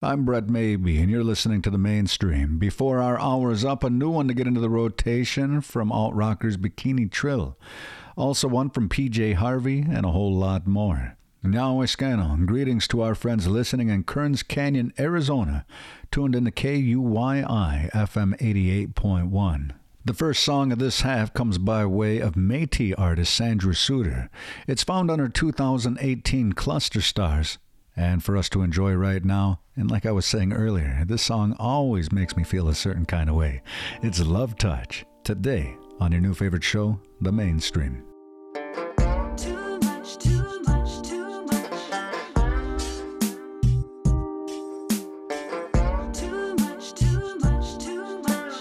I'm Brett Maybe, and you're listening to The Mainstream. Before our hour is up, a new one to get into the rotation from alt rockers Bikini Trill. Also one from PJ Harvey, and a whole lot more. Now Escano, greetings to our friends listening in Kearns Canyon, Arizona, tuned in to KUYI FM 88.1. The first song of this half comes by way of Métis artist Sandra Suter. It's found on her 2018 Cluster Stars. And for us to enjoy right now, and like I was saying earlier, this song always makes me feel a certain kind of way. It's Love Touch, today on your new favorite show, The Mainstream. Too much, too much, too much. Too much, too much, too much.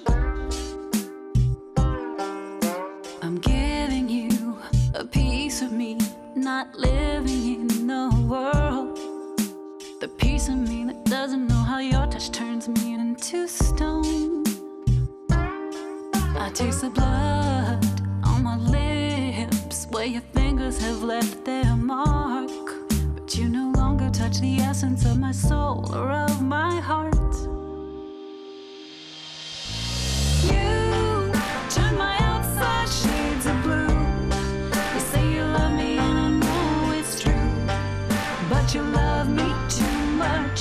I'm giving you a piece of me, not living in the world. The piece of me that doesn't know how your touch turns me into stone. I taste the blood on my lips where your fingers have left their mark, but you no longer touch the essence of my soul or of my heart. You turn my outside shades of blue. You say you love me and I know it's true, but you love me too much.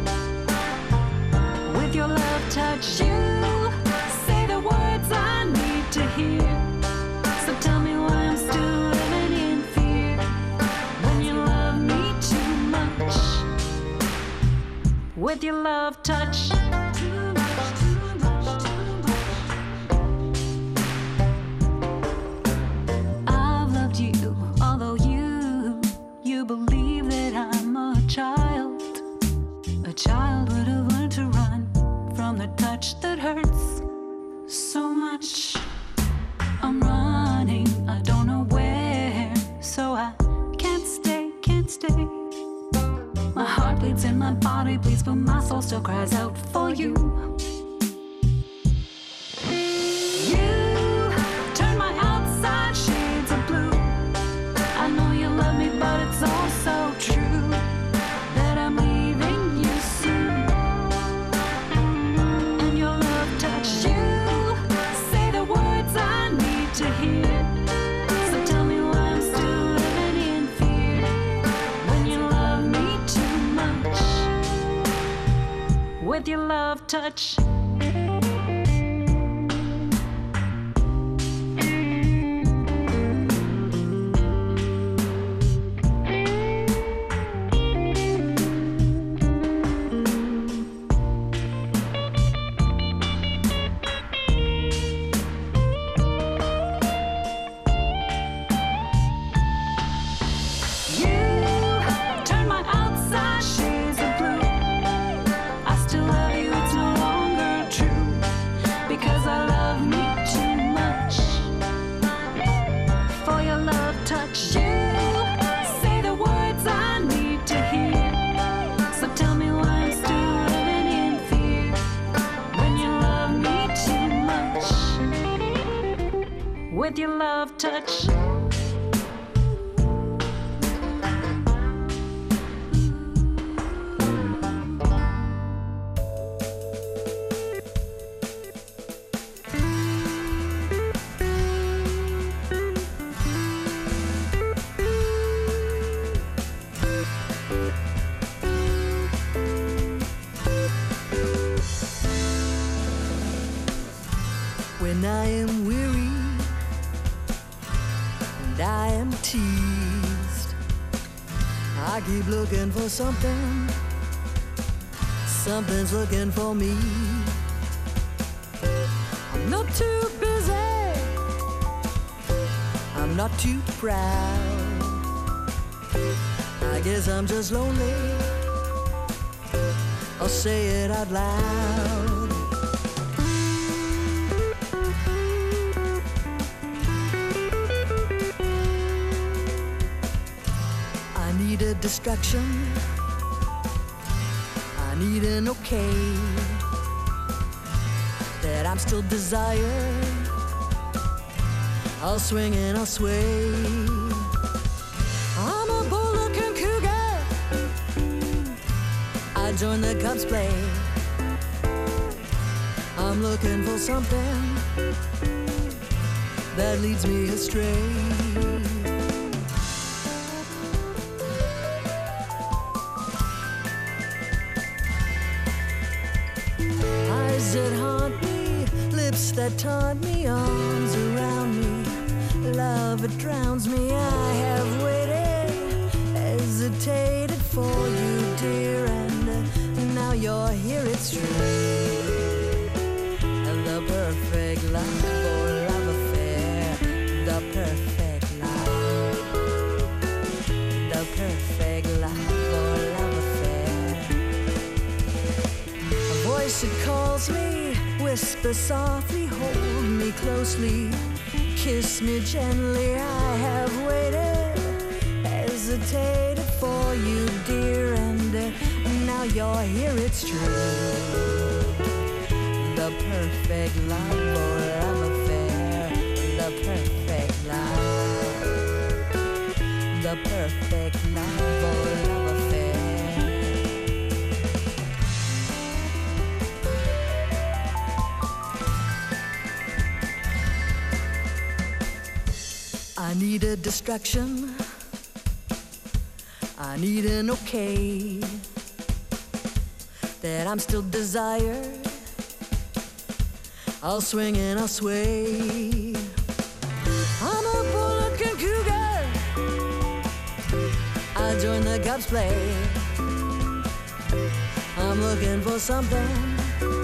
With your love touch, you say the words I need to hear. So tell me why I'm still living in fear when you love me too much. With your love touch. Too much, too much, too much. I've loved you, although you believe that I'm a child. A child would have learned to run from the touch that hurts so much. I'm running, I don't know where, so I can't stay, can't stay. My heart bleeds and my body bleeds, but my soul still cries out for you. You turn my outside shades of blue. I know you love me, but it's all so true that I'm leaving you soon. And your love touch, you say the words I need to hear. So tell me why I'm still living in fear when you love me too much. With your love touch. With your love touch. When I am weary and I am teased, I keep looking for something. Something's looking for me. I'm not too busy, I'm not too proud. I guess I'm just lonely, I'll say it out loud. I need a distraction, I need an okay that I'm still desired. I'll swing and I'll sway. I'm a bull-looking cougar, I join the Cubs play. I'm looking for something that leads me astray. Eyes that haunt me, lips that taunt me, arms around me, love it drowns me. I have waited, hesitated for you, dear, and now you're here, it's true. The perfect love or love affair, the perfect love, the perfect love or love affair. A voice that calls me, whisper softly, hold me closely, kiss me gently. I have waited, hesitated for you, dear, and now you're here, it's true. The perfect love or love affair, the perfect love, the perfect love or love affair. I need a distraction, I need an okay, that I'm still desired, I'll swing and I'll sway. I'm a bull-looking cougar, I join the Cubs play. I'm looking for something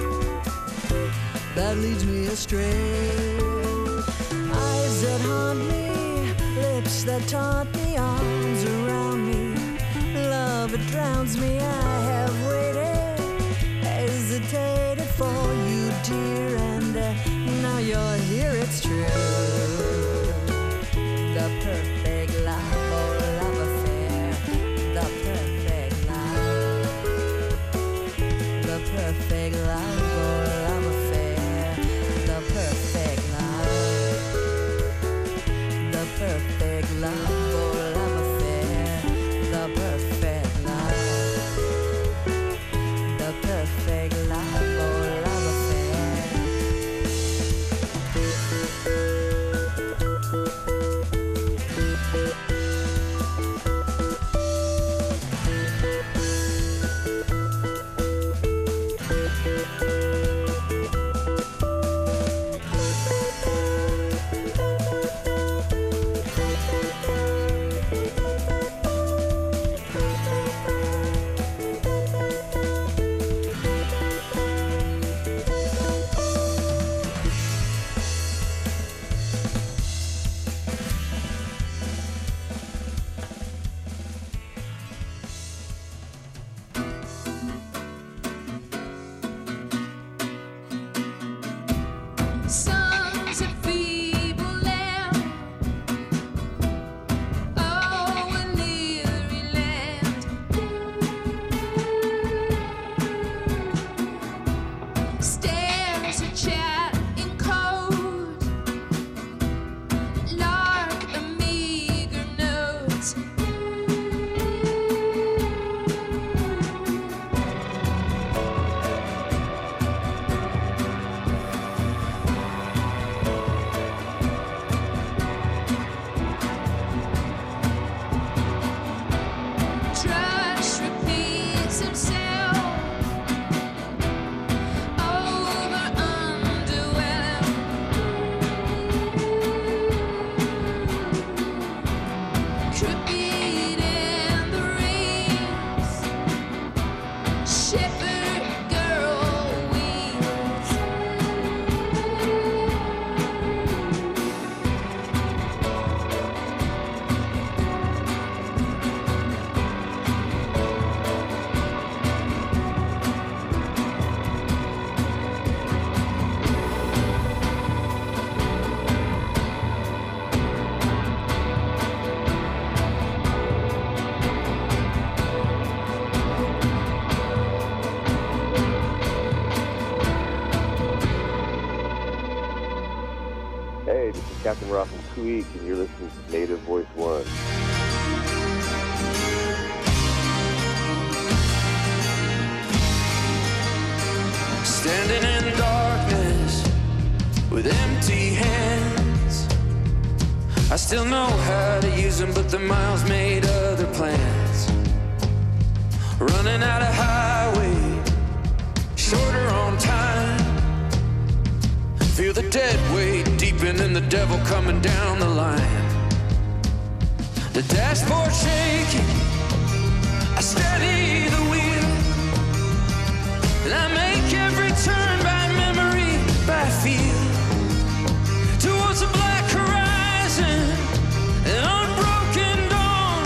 that leads me astray. Eyes that haunt me, lips that taunt me, arms around me, love it drowns me. I have waited, hesitated for you, dear, and now you're here, it's true. The perfect love or love affair, the perfect love, the perfect love or love affair, the perfect love, the perfect love or love affair, the perfect love, the perfect love or love affair. Captain Ross and Tweak, and you're listening to Native Voice One. Standing in darkness with empty hands. I still know how to use them, but the miles made other plans. Running out of highway, shorter on time. Feel the dead weight deepening, the devil coming down the line. The dashboard shaking, I steady the wheel, and I make every turn by memory, by feel, towards the black horizon, an unbroken dawn.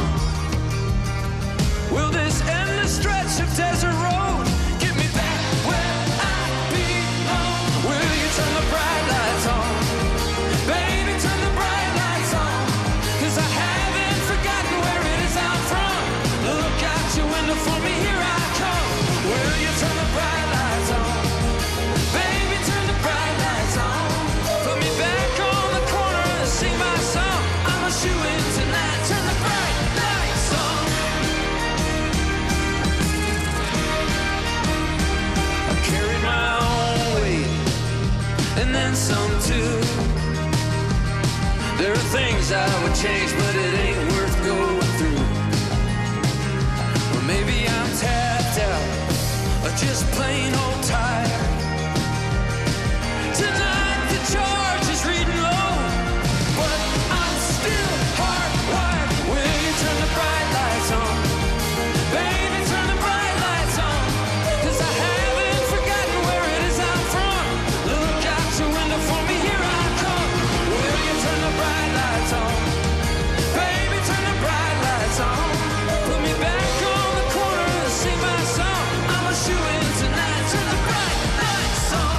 Will this endless stretch of desert road get me back where I belong? Will you turn the bright lights on? Baby, turn the bright lights on, 'cause I haven't forgotten where it is I'm from. Look out your window for me, here I come. Will you turn the bright lights on? Baby, turn the bright lights on. Put me back on the corner and sing my song. I'm a shoe-in tonight, turn the bright lights on. I carried my own weight, and then some too. There are things I would change, but it ain't worth going through. Or maybe I'm tapped out, or just plain old tired. Tonight the charge is reading low, but I'm still hardwired. Will you turn the bright lights on? Baby, turn the bright lights on, 'cause I haven't forgotten where it is I'm from. Look out your window for me, here I come. Will you turn the bright lights on? Baby, turn the bright lights on. Put me back on the corner and sing my song. I'm a shoe-in tonight, turn the bright lights on.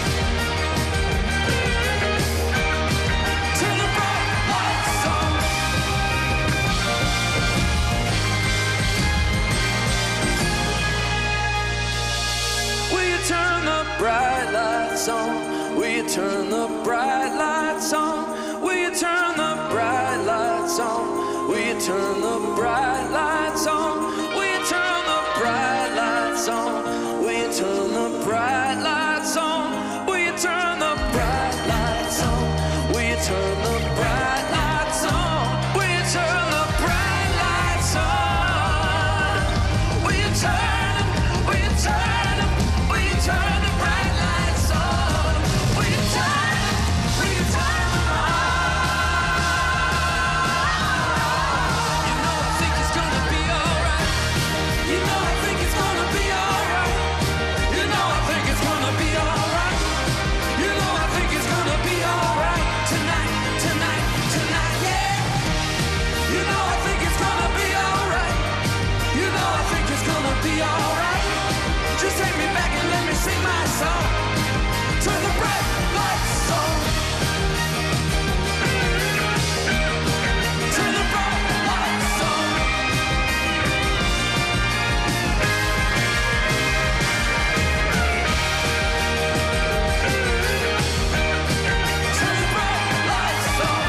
Turn the bright lights on. Will you turn the bright lights on? Will you turn the bright lights on? Will you turn the bright lights on? Will you turn the bright lights on? Will you turn the bright lights on? Will you turn the bright lights on? Will you turn the bright lights on? Will you turn the bright lights on? Will you turn the bright lights on? Will you turn them? Will you turn them? Will you turn the bright lights on? Will you turn them? Will you turn them on? You know I think it's gonna be alright. You know I think it's gonna be alright. You know I think it's gonna be alright. You know I think it's gonna be alright. Tonight, tonight, tonight, yeah. You know I think it's gonna be alright. You know I think it's gonna be alright. Just take me back and let me sing my song. Turn the bright lights on. Turn the bright lights on. Turn the bright lights on.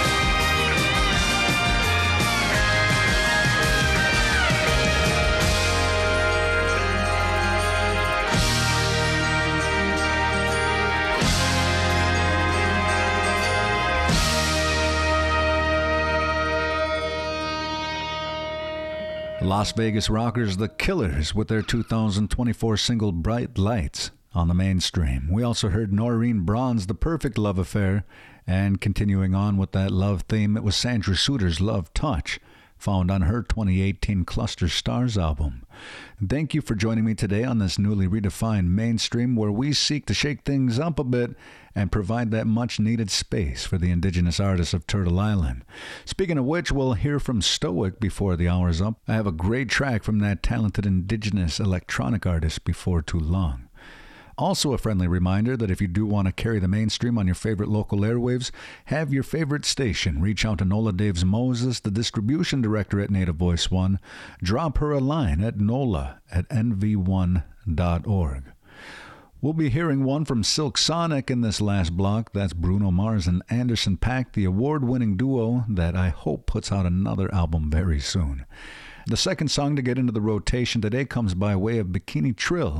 Las Vegas rockers The Killers with their 2024 single Bright Lights on the mainstream. We also heard Noreen Braun's The Perfect Love Affair, and continuing on with that love theme, it was Sandra Suter's Love Touch, found on her 2018 Cluster Stars album. Thank you for joining me today on this newly redefined mainstream, where we seek to shake things up a bit and provide that much-needed space for the indigenous artists of Turtle Island. Speaking of which, we'll hear from Stoic before the hour's up. I have a great track from that talented indigenous electronic artist before too long. Also a friendly reminder that if you do want to carry the mainstream on your favorite local airwaves, have your favorite station reach out to Nola Daves Moses, the distribution director at Native Voice One. Drop her a line at nola@nv1.org. We'll be hearing one from Silk Sonic in this last block. That's Bruno Mars and Anderson .Paak, the award-winning duo that I hope puts out another album very soon. The second song to get into the rotation today comes by way of Bikini Trill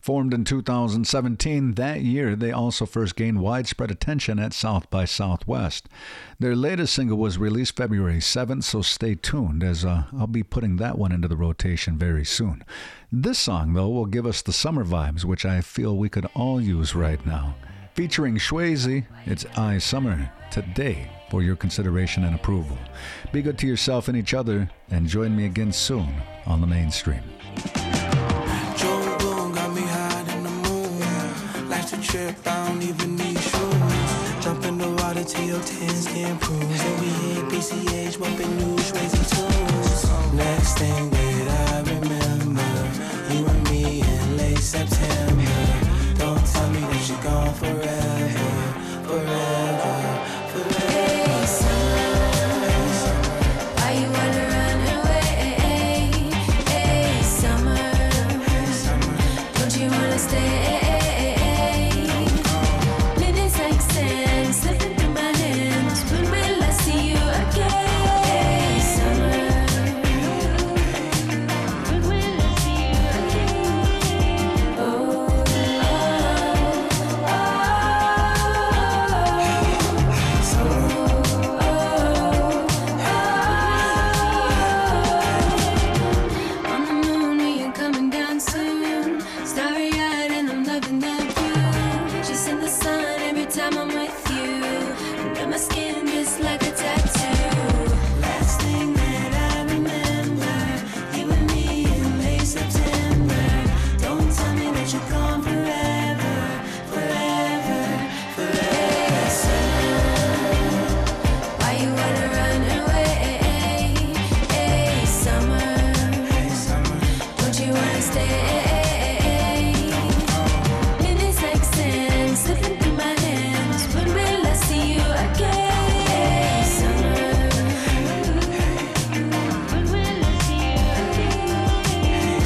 Formed in 2017, that year they also first gained widespread attention at South by Southwest. Their latest single was released February 7th, so stay tuned as I'll be putting that one into the rotation very soon. This song, though, will give us the summer vibes, which I feel we could all use right now. Featuring Shwazy, it's I Summer today for your consideration and approval. Be good to yourself and each other, and join me again soon on the Mainstream. Joe Boone got me high in the moon. Life's a trip, I don't even need shoes. Jump in the water till your tens can't prove. Then we hit PCH, bumping new Shwazy tunes. Next thing that I remember, you and me in late September. Don't tell me that you're gone forever, forever, forever. Hey, summer, why you wanna run away? Hey, summer, don't you wanna stay? Minutes like sand slipping through my hands. When will I see you again? Hey, summer, when will I see you again? Oh. On the moon, we are coming down soon. Starry-eyed and I'm loving that view. Just in the sun every time I'm with you. And on my skin just like a tattoo. Last thing that I remember, you and me in late September. Don't tell me that you're gone forever, forever, forever. Hey, summer, why you wanna run away? Hey, summer, don't you wanna stay? Minutes like sand slipping through my hands. When will I see you again? Hey, summer, when will I see you again?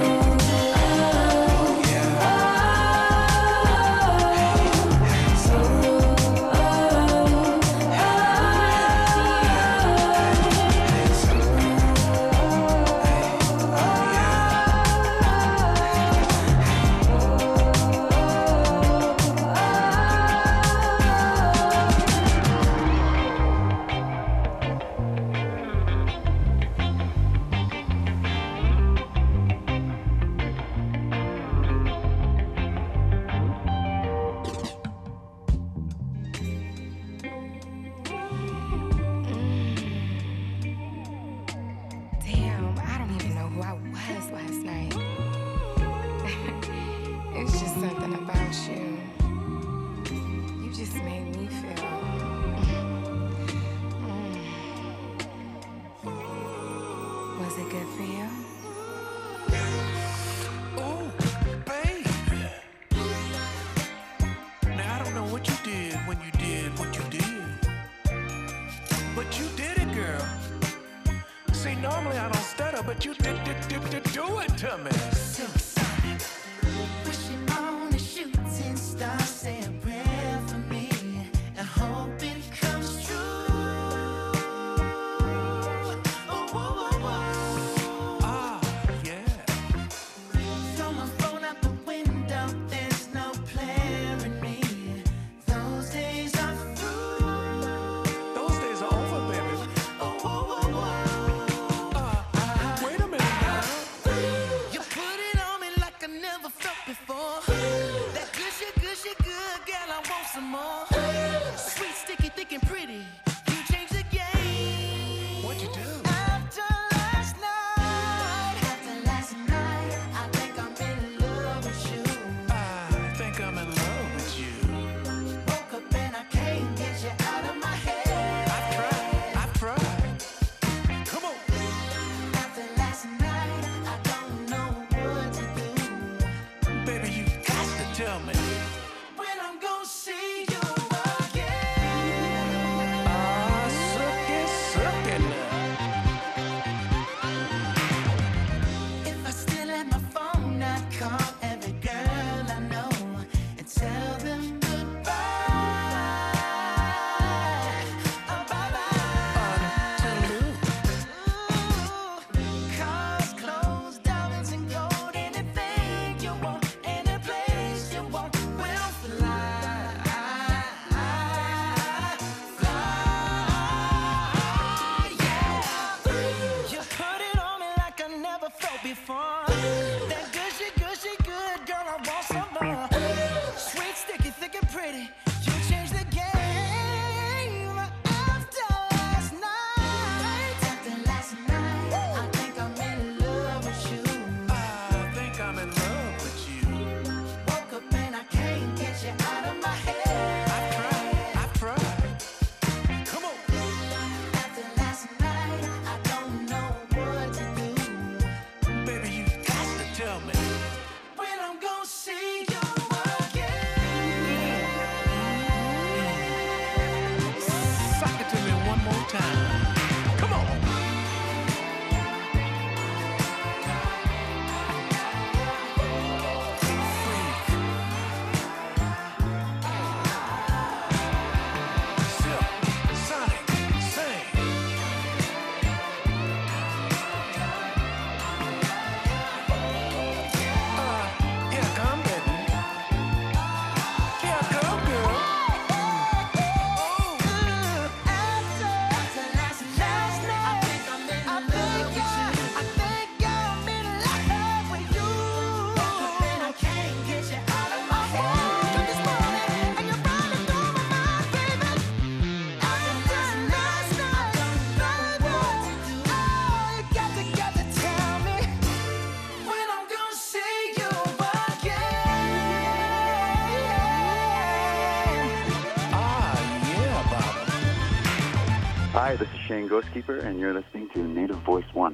Damn, I don't even know who I was last night. It's just something about you. You just made me feel. Was it good for you? Ooh, baby. Now I don't know what you did when you did what you did, but you did it, girl. See, normally I don't stutter, but you did do it to me. Wishing on a shooting star, say a prayer for me, and hope it comes true. Oh, whoa, whoa, whoa. Ah, yeah. Throw my phone out the window, there's no player in me. Those days are through. Those days are over, baby. Oh, whoa, whoa, whoa. Wait a minute now. You put it on me like I never felt before. That gushy, gushy, good girl, I want some more. Sweet, sticky, thick, and pretty. You changed the game. What'd you do? After last night, I think I'm in love with you. I think I'm in love with you. Woke up and I can't get you out of my head. I've tried. Come on. After last night, I don't know what to do. Baby, you got to tell me. When I'm gonna see you again. Ah, suck it now. Hi, this is Shane Ghostkeeper, and you're listening to Native Voice One.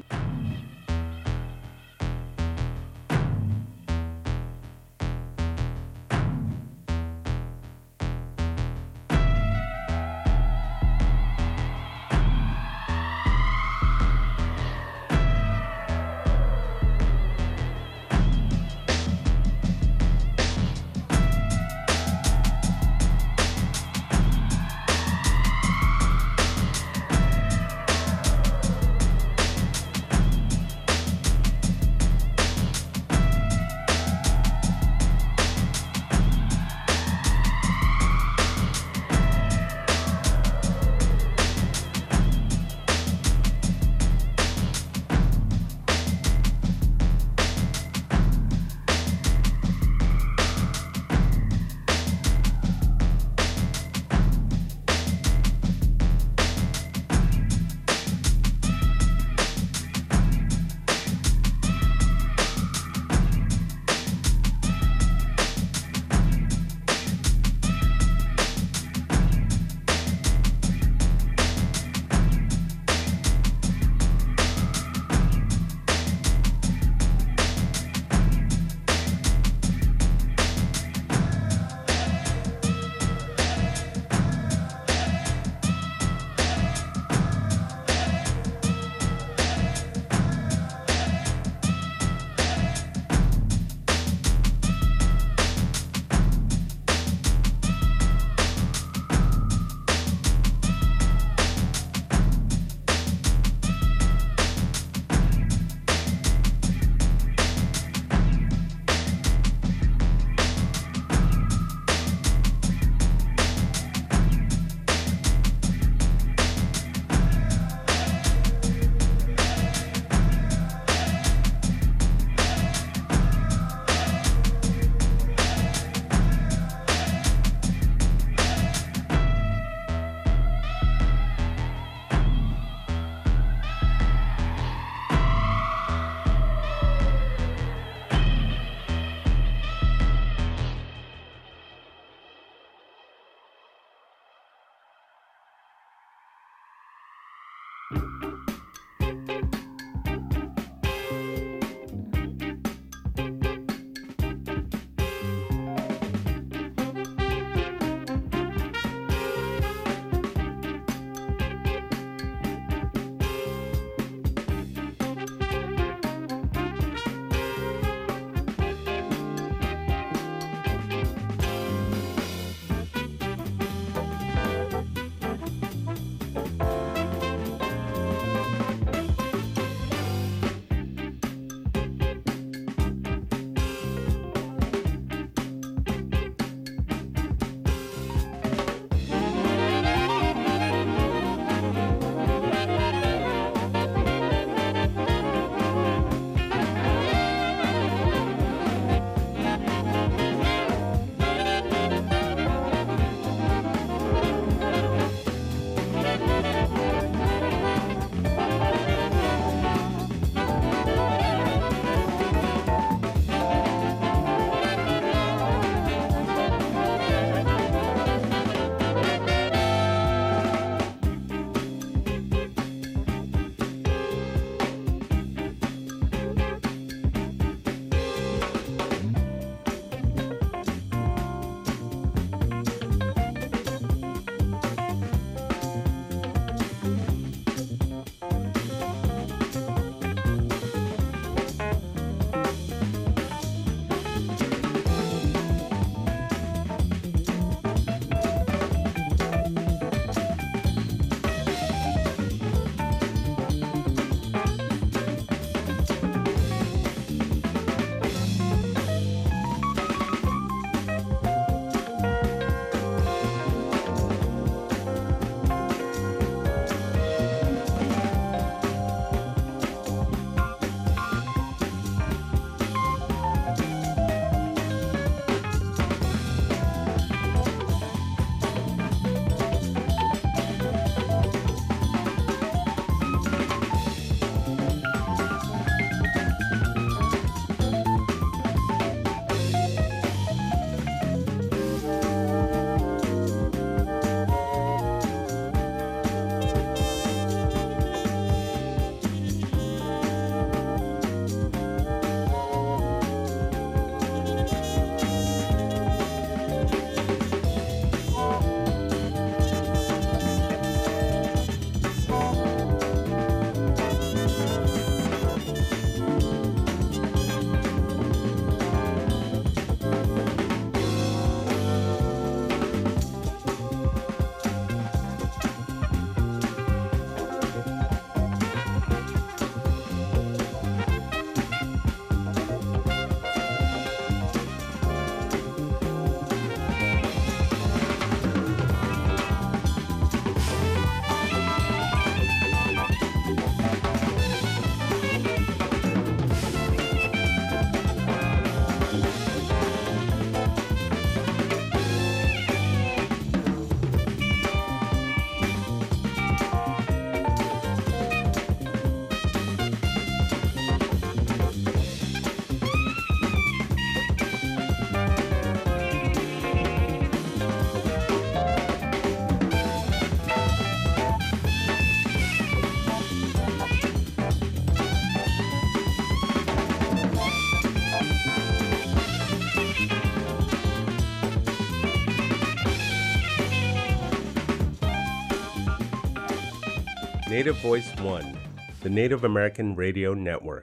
Native Voice One, the Native American Radio Network.